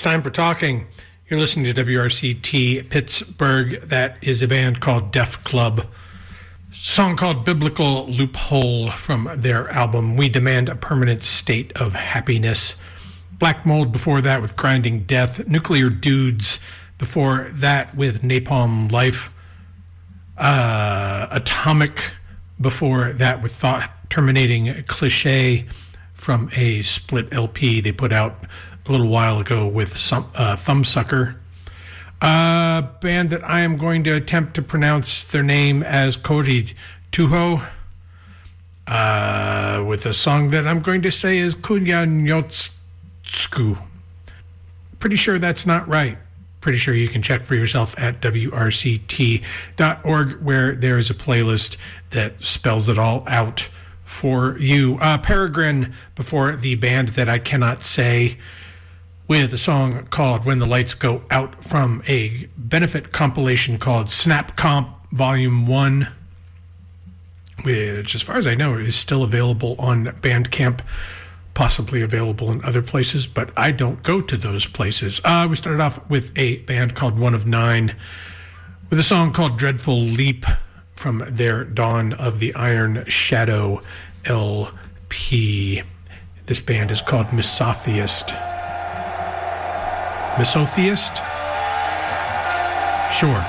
time for talking. You're listening to WRCT Pittsburgh. That is a band called Def Club. Song called Biblical Loophole from their album We Demand a Permanent State of Happiness. Black Mold before that with Grinding Death. Nuclear Dudes before that with Napalm Life. Atomic before that with Thought Terminating Cliche from a split LP they put out a little while ago with Thumbsucker. A band that I am going to attempt to pronounce their name as Kori Tuho, with a song that I'm going to say is Kunyanyotsku. Pretty sure that's not right. Pretty sure you can check for yourself at wrct.org, where there is a playlist that spells it all out for you. Peregrine before the band that I cannot say, with a song called When the Lights Go Out from a benefit compilation called Snap Comp Volume 1, which, as far as I know, is still available on Bandcamp, possibly available in other places, but I don't go to those places. We started off with a band called One of Nine, with a song called Dreadful Leap from their Dawn of the Iron Shadow LP. This band is called Misotheist. Misotheist? Sure.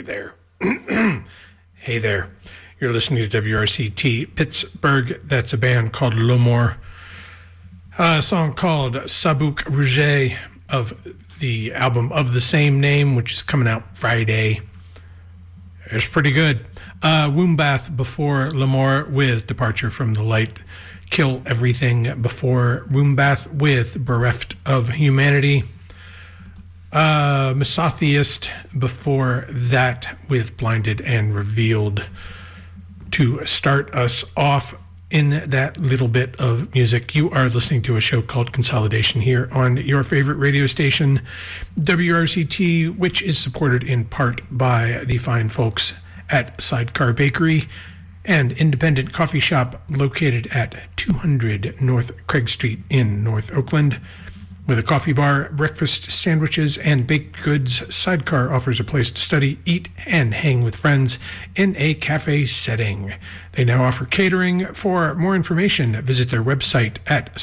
there. Hey there. You're listening to WRCT Pittsburgh. That's a band called L'Amour. A song called Sabuk Rouge of the album of the same name, which is coming out Friday. It's pretty good. Wombbath before L'Amour with Departure from the Light. Kill Everything before Wombbath with Bereft of Humanity. Misotheist before that with Blinded and Revealed. To start us off in that little bit of music, you are listening to a show called Consolidation here on your favorite radio station, WRCT, which is supported in part by the fine folks at Sidecar Bakery, an independent coffee shop located at 200 North Craig Street in North Oakland. With a coffee bar, breakfast, sandwiches, and baked goods, Sidecar offers a place to study, eat, and hang with friends in a cafe setting. They now offer catering. For more information, visit their website at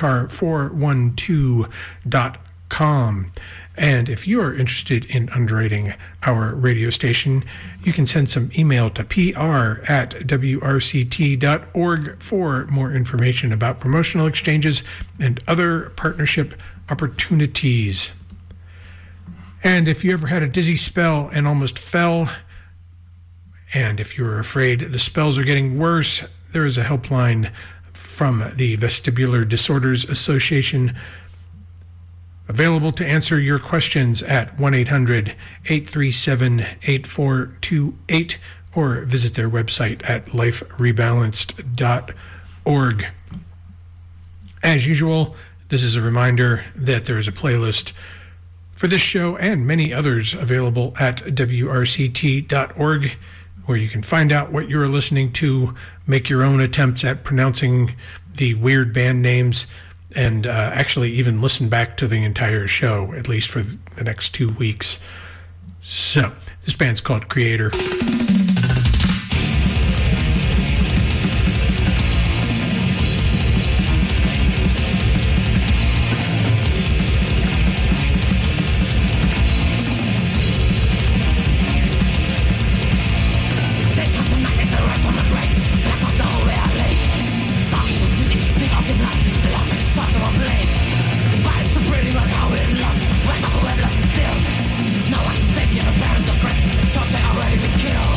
sidecar412.com. And if you are interested in underwriting our radio station, you can send some email to pr@wrct.org for more information about promotional exchanges and other partnership opportunities. And if you ever had a dizzy spell and almost fell, and if you're afraid the spells are getting worse, there is a helpline from the Vestibular Disorders Association available to answer your questions at 1-800-837-8428 or visit their website at liferebalanced.org. As usual, this is a reminder that there is a playlist for this show and many others available at wrct.org, where you can find out what you're listening to, make your own attempts at pronouncing the weird band names, and actually even listen back to the entire show, at least for the next 2 weeks. So, this band's called Creator. No one's taking a parent of friends, thought they already been killed.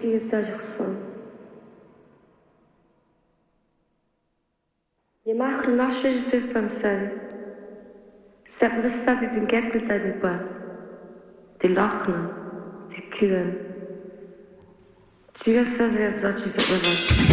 Tadgerson. Je mag er nog eens veel van zijn. Ze hebben de stad in gekend uit de bad. Die lachen, die kuren. Чига се зачи се превод.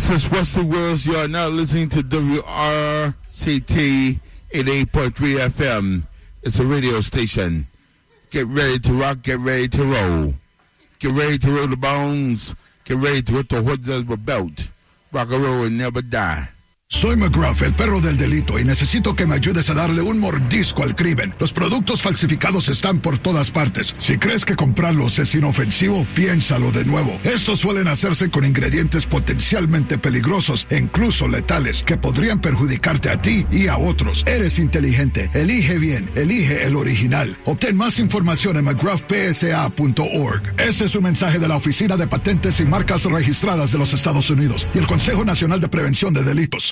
This is Wesley Wills. You are now listening to WRCT 88.3 FM. It's a radio station. Get ready to rock, get ready to roll. Get ready to roll the bones. Get ready to hit the horses of a belt. Rock and roll and never die. Soy McGruff, el perro del delito, y necesito que me ayudes a darle un mordisco al crimen. Los productos falsificados están por todas partes. Si crees que comprarlos es inofensivo, piénsalo de nuevo. Estos suelen hacerse con ingredientes potencialmente peligrosos e incluso letales que podrían perjudicarte a ti y a otros. Eres inteligente. Elige bien. Elige el original. Obtén más información en mcgruffpsa.org. Este es un mensaje de la Oficina de Patentes y Marcas Registradas de los Estados Unidos y el Consejo Nacional de Prevención de Delitos.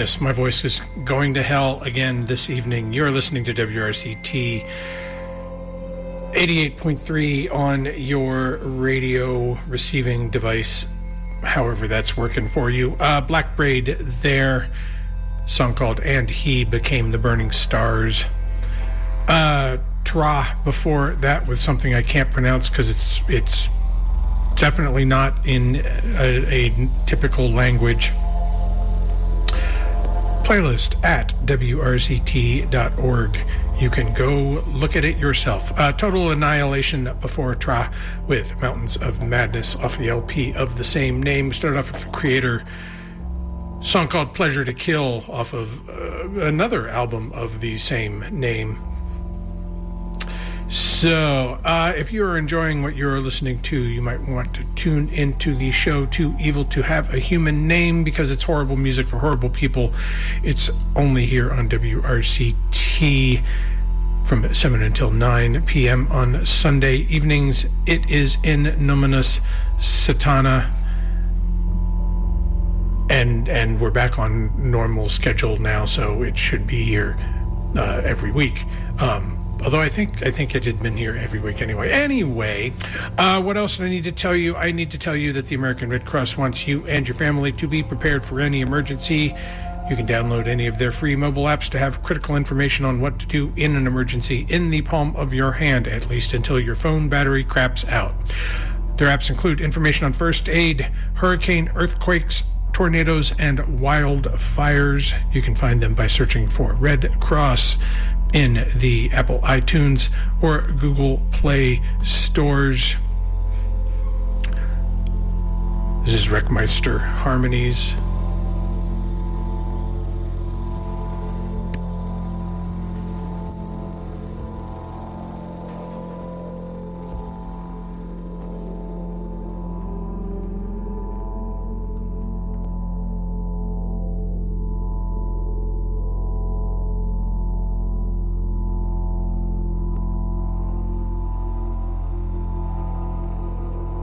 goodness, my voice is going to hell again this evening. You're listening to WRCT 88.3 on your radio receiving device, however that's working for you. Black Braid there, song called And He Became the Burning Stars. Tra before that with something I can't pronounce because it's definitely not in a typical language. Playlist at wrct.org. You can go look at it yourself. Total Annihilation before Tra with Mountains of Madness off the LP of the same name. We started off with the Creator, song called Pleasure to Kill off of another album of the same name. So, if you're enjoying what you're listening to, you might want to tune into the show Too Evil to Have a Human Name, because it's horrible music for horrible people. It's only here on WRCT from 7 until 9 p.m. on Sunday evenings. It is in Nominis Satana, and we're back on normal schedule now, so it should be here every week. Although I think it had been here every week anyway. Anyway, what else do I need to tell you? I need to tell you that the American Red Cross wants you and your family to be prepared for any emergency. You can download any of their free mobile apps to have critical information on what to do in an emergency in the palm of your hand, at least until your phone battery craps out. Their apps include information on first aid, hurricane, earthquakes, tornadoes, and wildfires. You can find them by searching for Red Cross in the Apple iTunes or Google Play stores. This is Wreckmeister Harmonies.